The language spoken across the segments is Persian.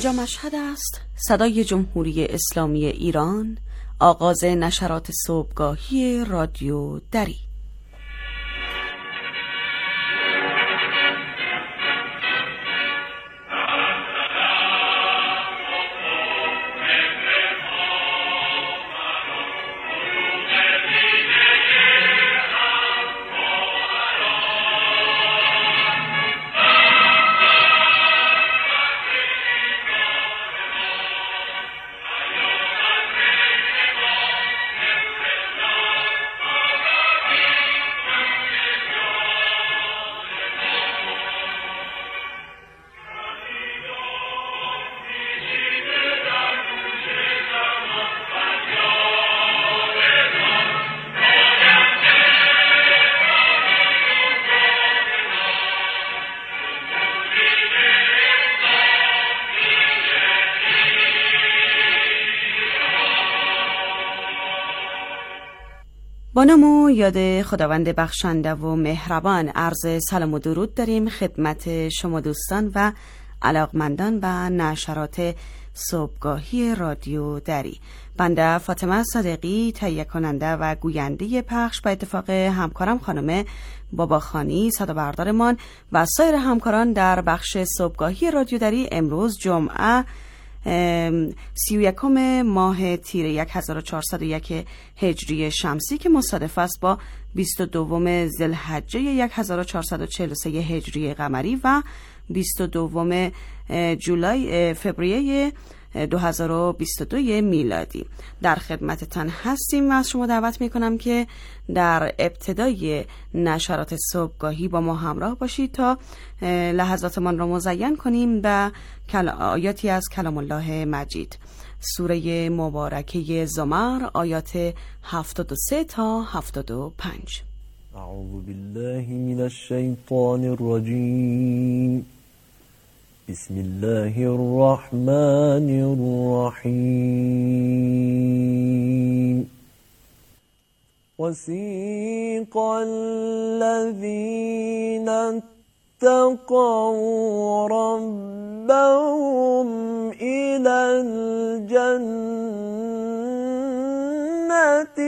اینجا مشهد است، صدای جمهوری اسلامی ایران، آغاز نشرات صبحگاهی رادیو دری. با نام و یاد خداوند بخشنده و مهربان عرض سلام و درود داریم خدمت شما دوستان و علاقمندان به نشرات صبحگاهی رادیو دری. بنده فاطمه صادقی تهیه کننده و گوینده پخش به اتفاق همکارم خانم باباخانی صدابردارمان و سایر همکاران در بخش صبحگاهی رادیو دری امروز جمعه 31 ماه تیر 1401 هجری شمسی که مصادف است با 22 ذوالحجه 1443 هجری قمری و 22 جولای فوریه 2022 میلادی در خدمتتان هستیم و از شما دعوت میکنم که در ابتدای نشرات صبحگاهی با ما همراه باشید تا لحظاتمان را مزین کنیم به آیاتی از کلام الله مجید. سوره مبارکه زمر آیات 73 تا 75. اعوذ بالله من الشیطان الرجیم. بسم الله الرحمن الرحیم. وسیق الذین اتقوا ربهم إلى الجنة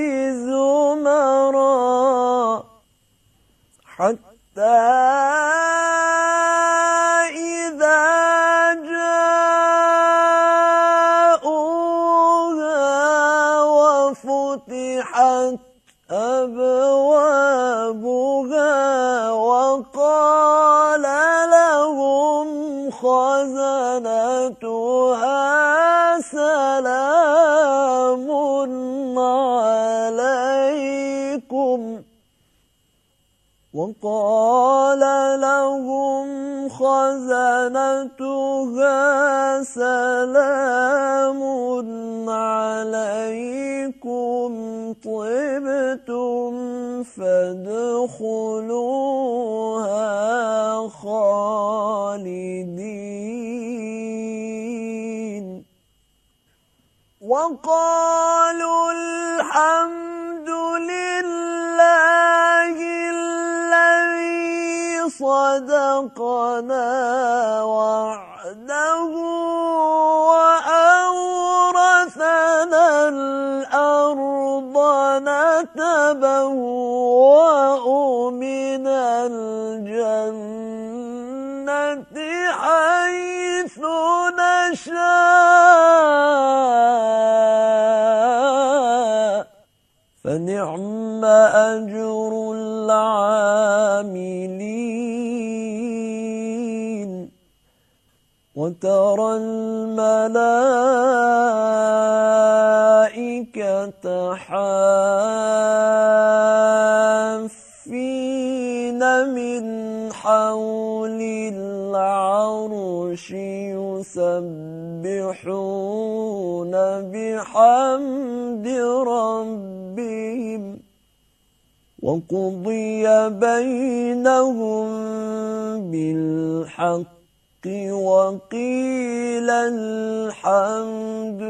زمرا حتى أبوابها وقال لهم خزنتها سلام عليكم وقال لهم خزنتها سلام عليكم طبتم فادخلوها خالدين وقالوا الحمد لله الذي صدقنا وعده وأورثنا الأرض نتبوأ من الجنة حيث نشاء فنعم أجر العاملين وترى الملائكة حافين من حول العرش يسبحون بحمد ربهم وقضي بينهم بالحق وقيل الحمد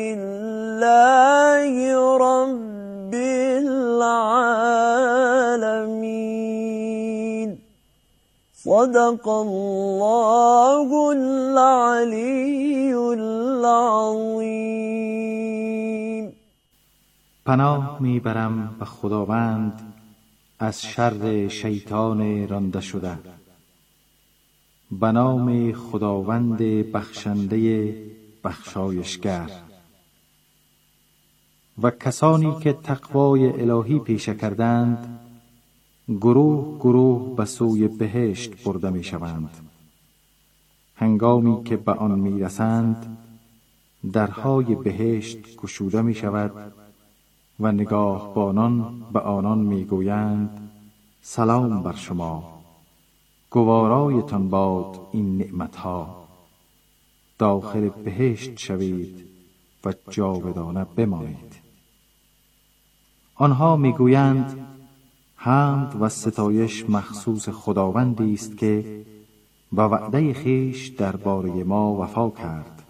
لله رب العالمين. صدق الله العلي پناه میبرم به خداوند از شر شیطان رانده شده. به نام خداوند بخشنده بخشایشگر. و کسانی که تقوای الهی پیشه کردند گروه گروه به سوی بهشت برده می شوند. هنگامی که به آن می رسند درهای بهشت گشوده می شود و نگاهبانان به آنان می گویند سلام بر شما، گوارایتان باد این نعمتها، داخل بهشت شوید و جاودانه بمانید. آنها می گویند حمد و ستایش مخصوص خداوندی است که به وعده خویش درباره ما وفا کرد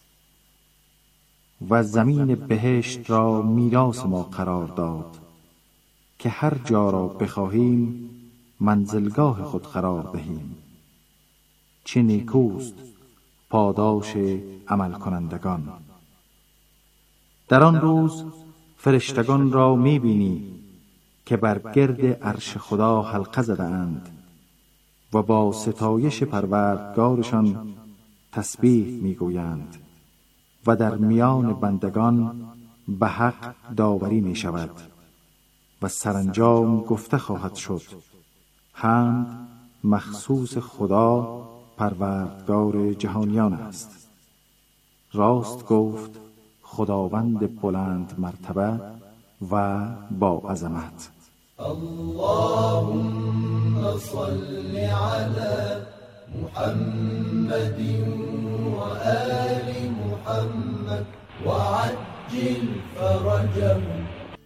و زمین بهشت را میراث ما قرار داد که هر جا را بخواهیم منزلگاه خود قرار دهیم. چه نیکوست پاداش عمل کنندگان. در آن روز فرشتگان را میبینی که بر گرد عرش خدا حلقه زده اند و با ستایش پروردگارشان تسبیح میگویند و در میان بندگان به حق داوری می شود و سرانجام گفته خواهد شد حمد مخصوص خدا پروردگار جهانیان است. راست گفت خداوند بلند مرتبه و با عظمت. اللهم صل على محمد وآل محمد وعجل فرجهم.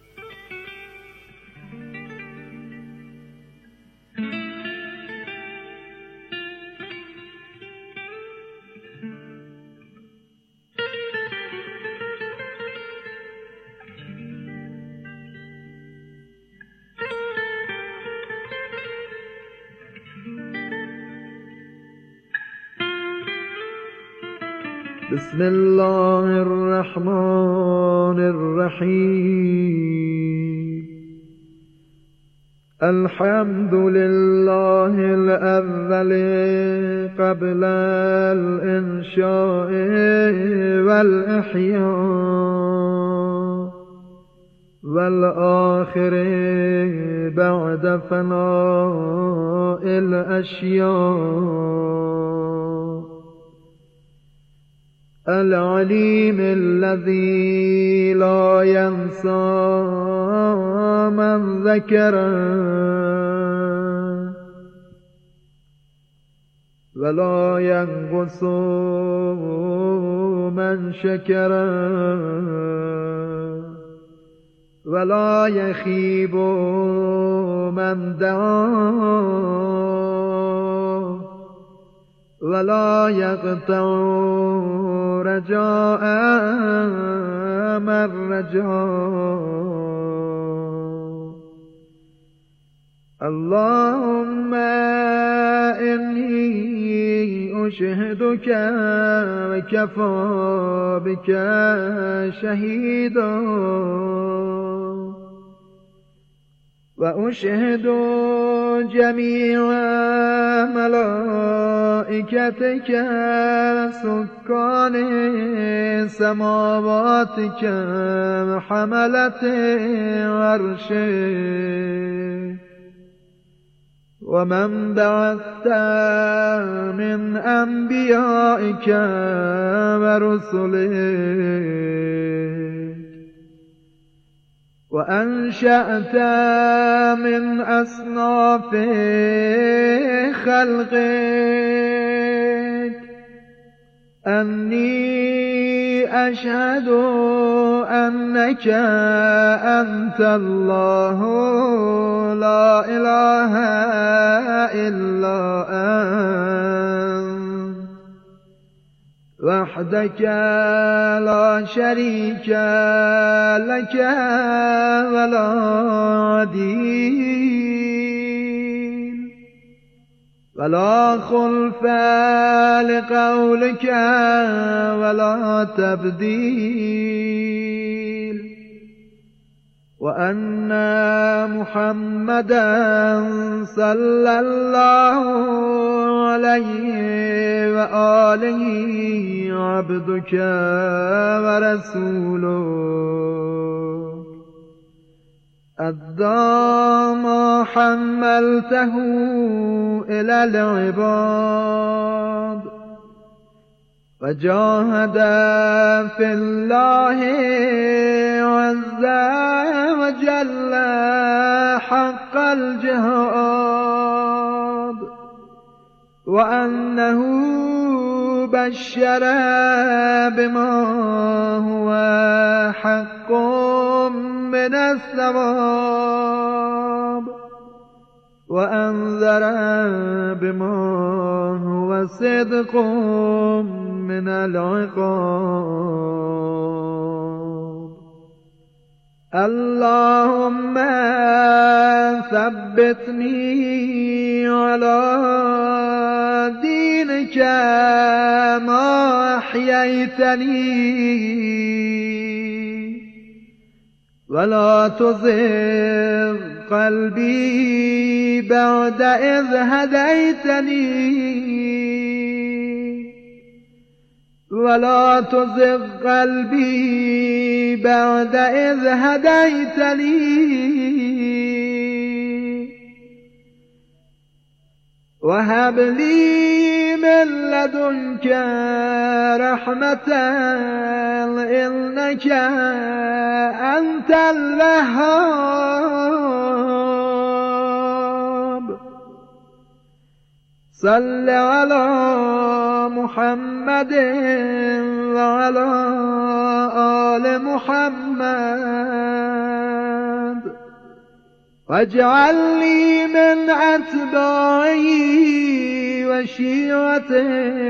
بسم الله الرحمن الرحیم. الحمد لله الأول قبل الإنشاء والإحياء والآخر بعد فناء الأشياء. العليم الذي لا ينسى من ذكره ولا ينقص من شكره ولا يخيب من دعاه ولا يقطع رجاء من رجاه. اللهم إني أشهدك وكفى بك شهيدا وأشهد جميع ملائكتك سكان سماواتك حملة عرشك ومن بعثت من أنبيائك ورسلك وأنشأت من أصناف خلقك أني أشهد أنك أنت الله لا إله إلا أنت وحدك لا شريك لك ولا عديل ولا خلف لقولك ولا تبديل وأن محمدا صلى الله عليه وآله عبدك ورسوله أدى ما حملته إلى العباد وجاهد في الله عز وجل حق الجهاد وأنه بشر بما هو حق من الثواب وأنذر بما هو صدق من العقاب. اللهم ثبتني على دينك ما أحييتني ولا تزغ قلبي بعد إذ هديتني ولا تزغ قلبي بعد إذ هديتني وهب لي من لدنك رحمة إنك أنت الوهاب. صل على محمد وعلى آل محمد واجعل لي من أتباعه وشيعته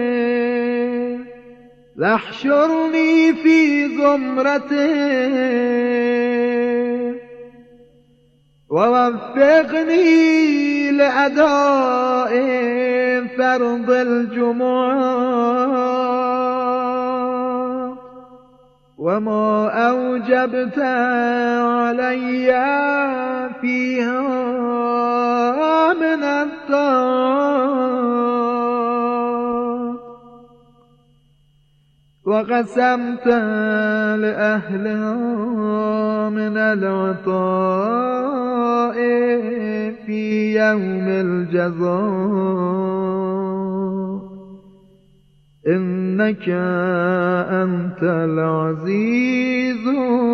واحشرني في زمرته ووفقني لأداء فرض الجمعة وما أوجبت علي فيها من الطاعات وقسمت لأهلها من العطاء في يوم الجزاء إنك أنت العزيز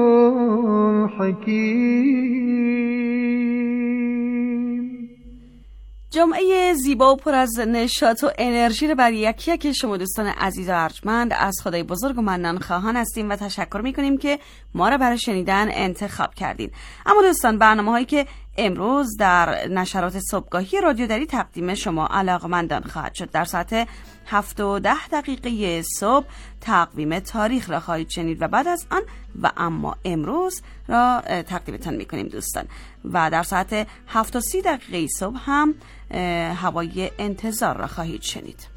الحكيم. جمعه زیبا و پر از نشاط و انرژی رو برای یکی یکی شما دوستان عزیز و ارجمند از خدای بزرگ و منان خواهان هستیم و تشکر میکنیم که ما را برای شنیدن انتخاب کردید. اما دوستان برنامه‌هایی که امروز در نشرات صبحگاهی رادیو دری تقدیم شما علاقمندان خواهد شد. در ساعت 7 و 10 دقیقه صبح تقویم تاریخ را خواهید شنید و بعد از آن و اما امروز را تقدیمتان میکنیم دوستان. و در ساعت 7 و 30 دقیقه صبح هم هوای انتظار را خواهید شنید.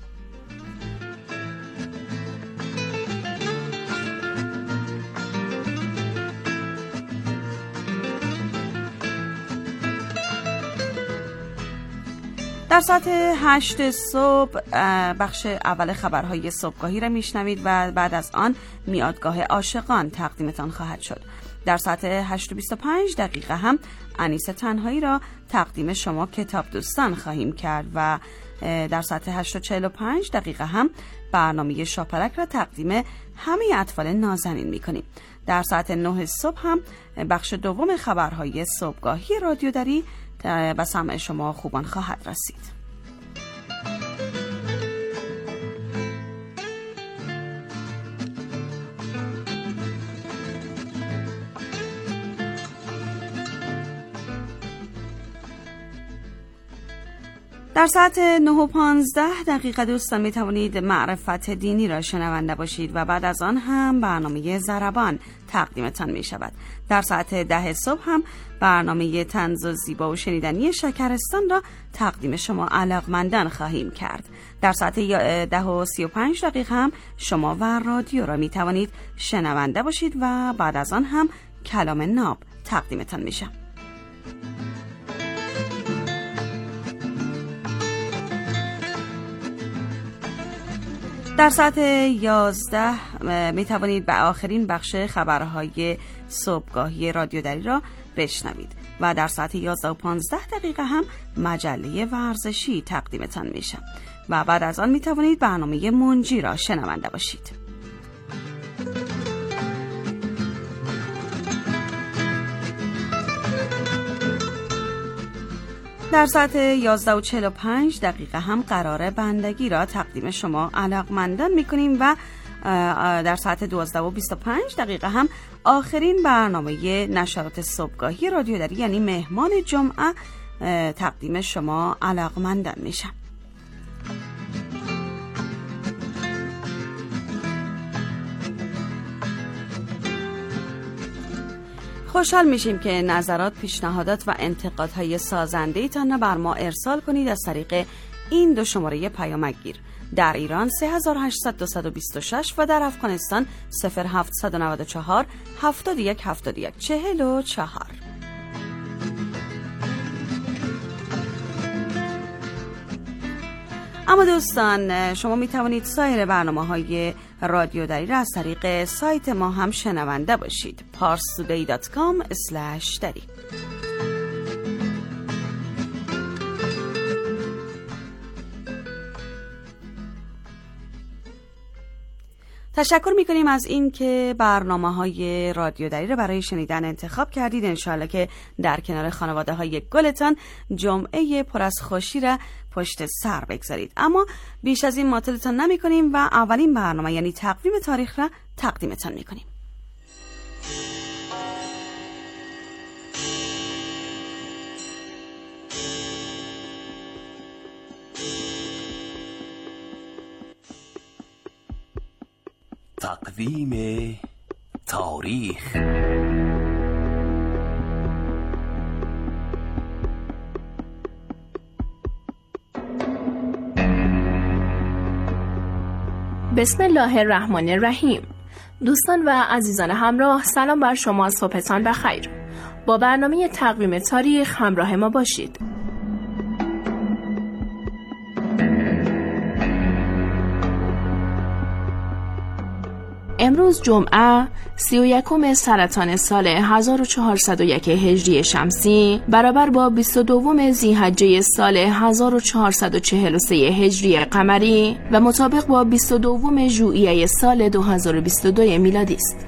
در ساعت 8 صبح بخش اول خبرهای صبحگاهی را میشنوید و بعد از آن میادگاه عاشقان تقدیمتان خواهد شد. در ساعت 8:25 دقیقه هم انیس تنهایی را تقدیم شما کتاب دوستان خواهیم کرد و در ساعت 8:45 دقیقه هم برنامه شاپرک را تقدیم همه اطفال نازنین میکنیم. در ساعت 9 صبح هم بخش دوم خبرهای صبحگاهی رادیو دری به سمع شما خوبان خواهد رسید. در ساعت 9:15 دقیقه دوستان می توانید معرفت دینی را شنونده باشید و بعد از آن هم برنامه ضربان تقدیمتان می شود. در ساعت 10 صبح هم برنامه طنز و زیبا و شنیدنی شکرستان را تقدیم شما علاقمندان خواهیم کرد. در ساعت 10:35 دقیقه هم شما و رادیو را می توانید شنونده باشید و بعد از آن هم کلام ناب تقدیمتان میشم. در ساعت 11 می توانید به آخرین بخش خبرهای صبحگاهی رادیو دری را بشنوید و در ساعت 11:15 هم مجله ورزشی تقدیمتان میشه و بعد از آن می توانید برنامه منجی را شنونده باشید. در ساعت 11:45 هم قرار بندگی را تقدیم شما علاقمندان میکنیم و در ساعت 12:25 هم آخرین برنامه نشرات صبحگاهی رادیو دری یعنی مهمان جمعه تقدیم شما علاقمندان میشه. خوشحال میشیم که نظرات، پیشنهادات و انتقادهای سازنده تان بر ما ارسال کنید از طریق این دو شماره پیامکگیر: در ایران 3800-226 و در افغانستان 0794 71 71 44. اما دوستان، شما می توانید سایر برنامه‌های رادیو دری را از طریق سایت ما هم شنونده باشید. parstoday.com/dari. تشکر میکنیم از این که برنامه‌های رادیو دری را برای شنیدن انتخاب کردید. انشاءالله که در کنار خانواده های گلتان جمعه پر از خوشی را پشت سر بگذارید. اما بیش از این معطلتان نمی‌کنیم و اولین برنامه یعنی تقویم تاریخ را تقدیمتان میکنیم. تقویم تاریخ. بسم الله الرحمن الرحیم. دوستان و عزیزان همراه، سلام بر شما، صبحتان بخیر. با برنامه تقویم تاریخ همراه ما باشید. امروز جمعه 31 سرطان سال 1401 هجری شمسی برابر با 22 ذی‌حجه سال 1443 هجری قمری و مطابق با 22 ژوئیه سال 2022 میلادی است.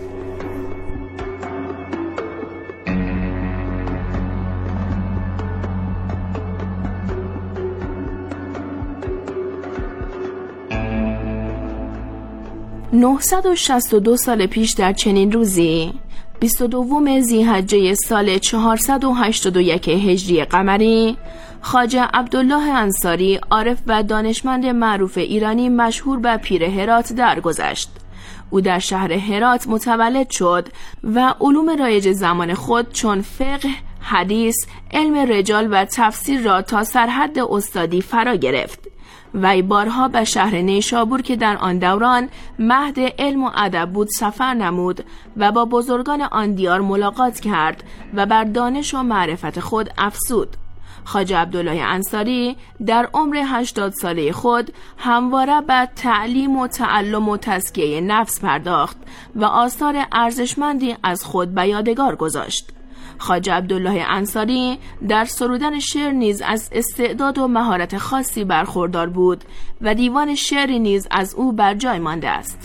(962 سال پیش در چنین روزی 22 ذی‌حجه سال 481 هجری قمری خواجه عبدالله انصاری، عارف و دانشمند معروف ایرانی مشهور به پیر هرات درگذشت. او در شهر هرات متولد شد و علوم رایج زمان خود چون فقه، حدیث، علم رجال و تفسیر را تا سرحد استادی فرا گرفت. وی بارها به شهر نیشابور که در آن دوران مهد علم و ادب بود سفر نمود و با بزرگان آن دیار ملاقات کرد و بر دانش و معرفت خود افزود. خواجه عبدالله انصاری در عمر 80 ساله خود همواره به تعلیم و تعلم و تزکیه نفس پرداخت و آثار ارزشمندی از خود به یادگار گذاشت. خواجه عبدالله انصاری در سرودن شعر نیز از استعداد و مهارت خاصی برخوردار بود و دیوان شعری نیز از او بر جای مانده است.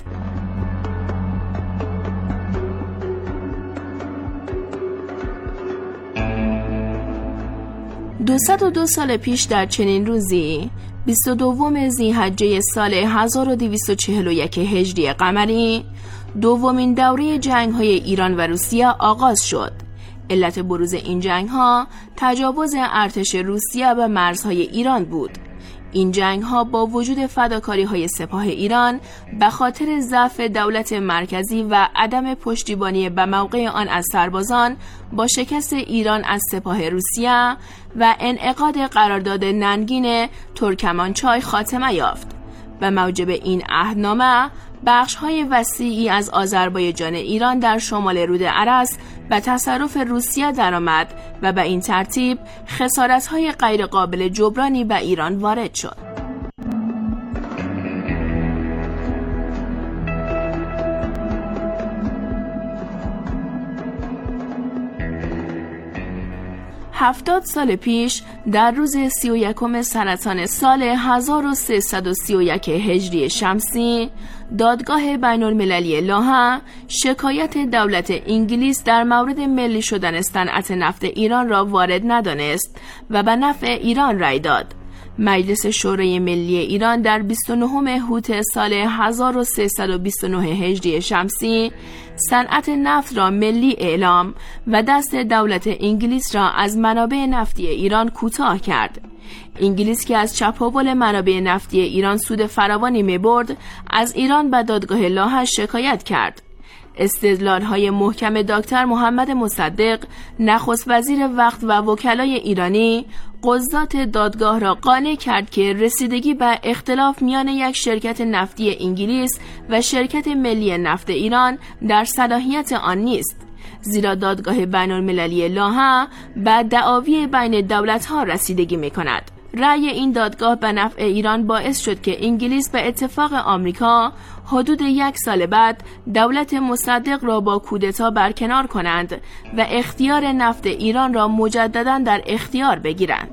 202 سال پیش در چنین روزی 22 ذی‌حجه سال 1241 هجری قمری دومین دوره جنگ‌های ایران و روسیه آغاز شد. علت بروز این جنگ‌ها تجاوز ارتش روسیه به مرزهای ایران بود. این جنگ‌ها با وجود فداکاری‌های سپاه ایران به خاطر ضعف دولت مرکزی و عدم پشتیبانی به موقع آن از سربازان با شکست ایران از سپاه روسیه و انعقاد قرارداد ننگین ترکمانچای خاتمه یافت. به موجب این عهدنامه بخش‌های وسیعی از آذربایجان ایران در شمال رود ارس به تصرف روسیه درآمد و به این ترتیب خسارت‌های غیرقابل جبرانی به ایران وارد شد. هفتاد سال پیش در روز 31 سرطان سال 1331 هجری شمسی، دادگاه بین المللی لاهه شکایت دولت انگلیس در مورد ملی شدن صنعت نفت ایران را وارد ندانست و به نفع ایران رأی داد. مجلس شورای ملی ایران در 29 هوت سال 1329 هجری شمسی صنعت نفت را ملی اعلام و دست دولت انگلیس را از منابع نفتی ایران کوتاه کرد. انگلیس که از چپاول منابع نفتی ایران سود فراوانی می‌برد، از ایران به دادگاه لاهه شکایت کرد. استدلال‌های محکم دکتر محمد مصدق، نخست وزیر وقت و وکلای ایرانی، قضات دادگاه را قانع کرد که رسیدگی به اختلاف میان یک شرکت نفتی انگلیس و شرکت ملی نفت ایران در صلاحیت آن نیست، زیرا دادگاه بین المللی لاهه به دعاوی بین دولت‌ها رسیدگی می‌کند. رأی این دادگاه به نفع ایران باعث شد که انگلیس به اتفاق آمریکا حدود 1 سال بعد دولت مصدق را با کودتا برکنار کنند و اختیار نفت ایران را مجددا در اختیار بگیرند.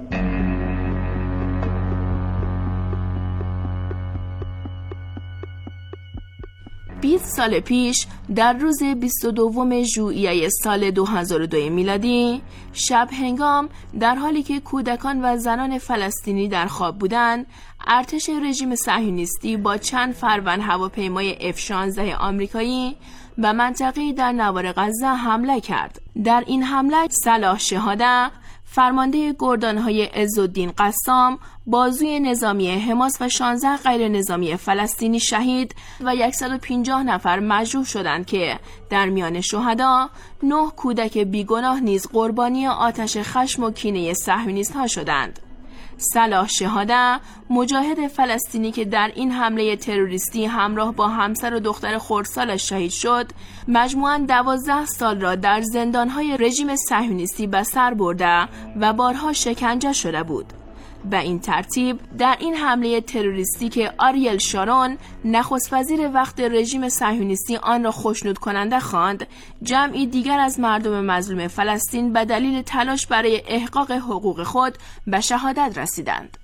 سال پیش در روز 22 ژوئیه سال 2002 میلادی، شب هنگام در حالی که کودکان و زنان فلسطینی در خواب بودند، ارتش رژیم صهیونیستی با چند فرون هواپیمای F-16 آمریکایی به منطقه‌ای در نوار غزه حمله کرد. در این حمله صلاح شهاده، فرمانده گردانهای عزالدین قسام، بازوی نظامی حماس و 16 غیر نظامی فلسطینی شهید و 150 نفر مجروح شدند که در میان شهدا 9 کودک بیگناه نیز قربانی آتش خشم و کینه صهیونیست‌ها شدند. صلاح شهاده، مجاهد فلسطینی که در این حمله تروریستی همراه با همسر و دختر خردسالش شهید شد، مجموعاً 12 سال را در زندانهای رژیم صهیونیستی به سر برده و بارها شکنجه شده بود. به این ترتیب در این حمله تروریستی که آریل شارون، نخست وزیر وقت رژیم صهیونیستی، آن را خوشنود کننده خواند، جمعی دیگر از مردم مظلوم فلسطین به دلیل تلاش برای احقاق حقوق خود به شهادت رسیدند.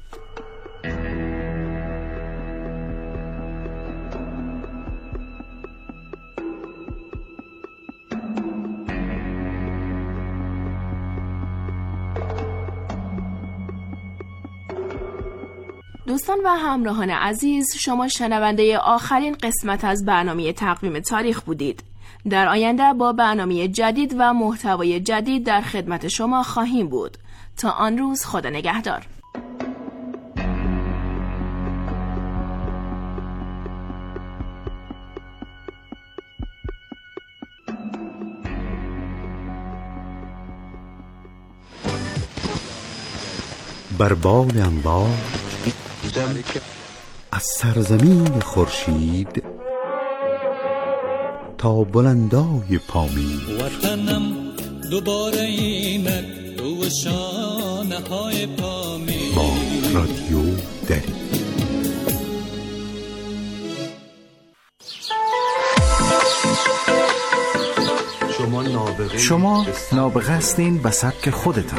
دوستان و همراهان عزیز، شما شنونده آخرین قسمت از برنامه تقویم تاریخ بودید. در آینده با برنامه جدید و محتوای جدید در خدمت شما خواهیم بود. تا آن روز، خدا نگهدار. بر بال انبار از سرزمین خورشید تا بلندای پامین، وطنم دوباره اینک تو شانه های پامین. با رادیو دری. شما نابغه هستین به سبک خودتان.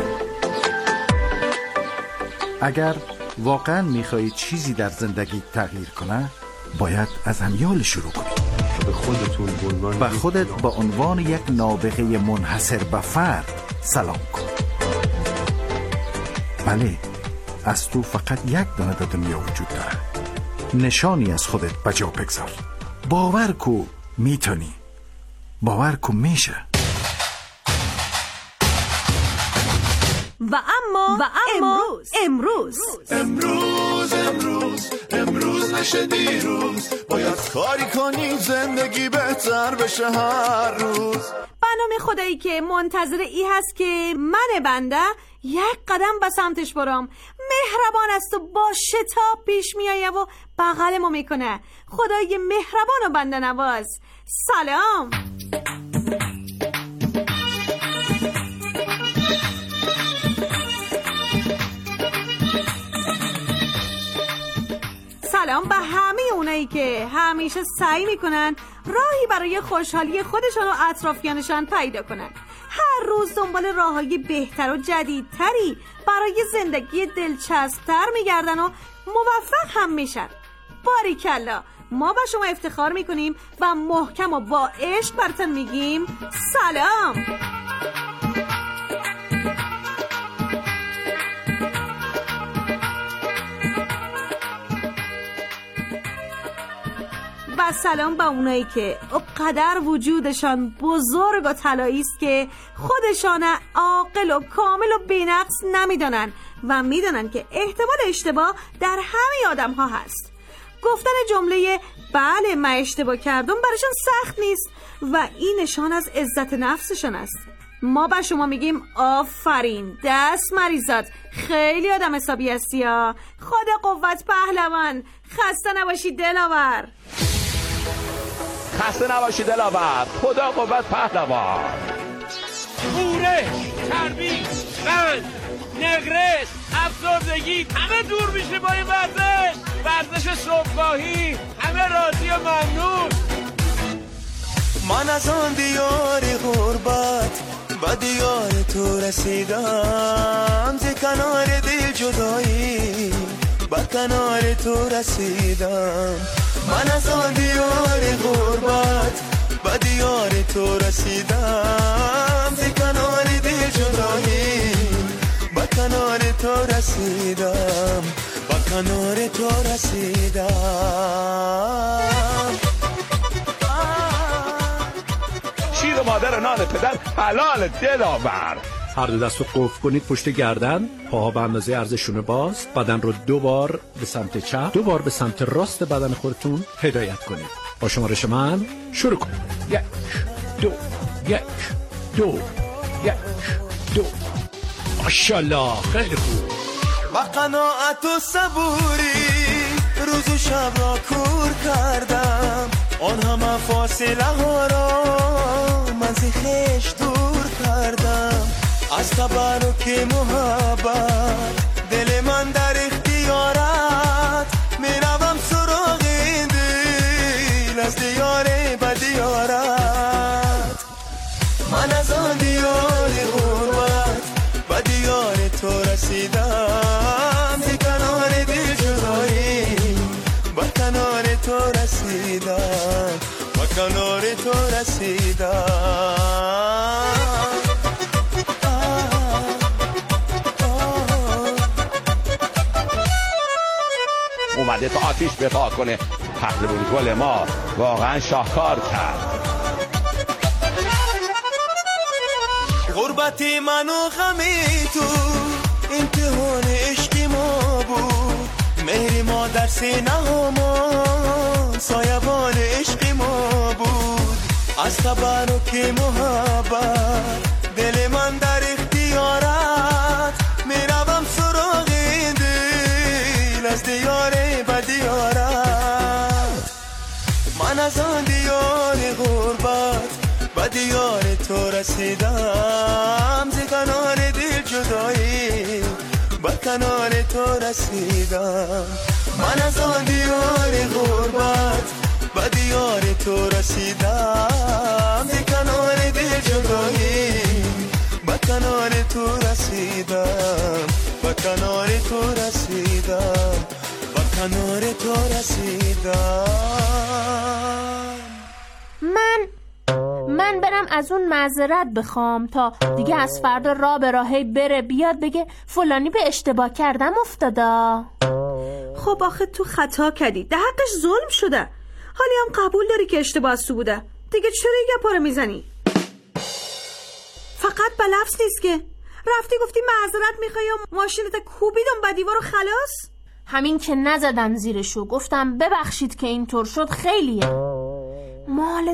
اگر واقعا میخواهید چیزی در زندگی تغییر کنه، باید از همیال شروع کنید. به خودت به عنوان یک نابغه منحصر به فرد سلام کن. بله، از تو فقط یک دانه در دنیا وجود داره. نشانی از خودت به جا بگذار. باور کو میتونی. باور کو میشه. و اما امروز نشه دیروز، باید کاری کنی زندگی بهتر بشه هر روز. برنامه خدایی که منتظر ای هست که من بنده یک قدم به سمتش برم. مهربان است و با شتاب پیش میایه و بغل ما میکنه. خدای مهربان و بنده نواز. سلام. سلام به همه اونایی که همیشه سعی میکنن راهی برای خوشحالی خودشان و اطرافیانشان پیدا کنن. هر روز دنبال راههای بهتر و جدیدتری برای زندگی دلچسبتر میگردن و موفق هم میشن. باریکلا، ما به شما افتخار میکنیم و محکم و با عشق براتون میگیم سلام. و سلام به اونایی که قدر وجودشان بزرگ و طلایی است که خودشان عاقل و کامل و بی‌نقص نمیدونن و میدونن که احتمال اشتباه در همه آدم ها هست. گفتن جمله بله من اشتباه کردم براشون سخت نیست و این نشان از عزت نفسشان است. ما به شما میگیم آفرین، دست مریزاد، خیلی آدم حسابی هستی ها. خدا قوت پهلوان. خسته نباشی دلاور. خسته نباشی دلاور. خدا قوت پهلوان. پورش، چربی، قند، نقرس، افسردگی همه دور میشه با این ورزش صبحگاهی. همه راضی و ممنون. من از آن دیار غربت به دیار تو رسیدم، ز کنار دل جدایی به کنار تو رسیدم. من از آن دیار غربت به دیار تو رسیدم، ز کنار دل جدایی به کنار تو رسیدم، به کنار تو رسیدم. شیر مادر نان پدر حلال دلاور. هر دو دست رو قفل کنید پشت گردن، پاها به اندازه عرضشون باز، بدن رو 2 بار به سمت چپ، 2 بار به سمت راست بدن خودتون هدایت کنید. با شمارش من شروع کنید. 1 2 1 2 1 2. ماشاءالله خیلی خوب. با قناعت و صبوری روز و شب را کور کردم، آن همه فاصله ها را من ز خویش دور کردم. از تبرک محبت دل من در اختیارت، میروم سراغ این دل از دیار به دیارت. من از آن دیار غربت به دیار تو رسیدم، ز کنار دل جدایی به کنار تو رسیدم، به کنار تو رسیدم. اومده تا آتیش بپا کنه. پهلوان گل ما واقعا شاهکار کرد. غربتی من و غمی تو امتحان عشقی ما بود، مهر ما در سینه همان سایبان عشقی ما بود. از تبرک محبت دل من در اختیارت، میروم سراغ این دل از دیار به دیارت. من از آن دیار غربت به دیار تو رسیدم، ز کنار دل جدایی به کنار تو رسیدم. من از آن دیار غربت به دیار تو رسیدم، ز کنار دل جدایی به کنار تو رسیدم، به کنار تو رسیدم، به کنار تو رسیدم. من برم از اون معذرت بخوام تا دیگه از فردا راه به راهی بره بیاد بگه فلانی به اشتباه کردم افتادا. خب آخه تو خطا کردی، در حقش ظلم شده، حالی هم قبول داری که اشتباه از تو بوده، دیگه چرا این گپا رو میزنی؟ فقط به لفظ نیست که رفتی گفتی معذرت میخوای و ماشینت کوبیدم به دیوار و خلاص. همین که نزدم زیرشو، گفتم ببخشید که اینطور شد، خیلیه مال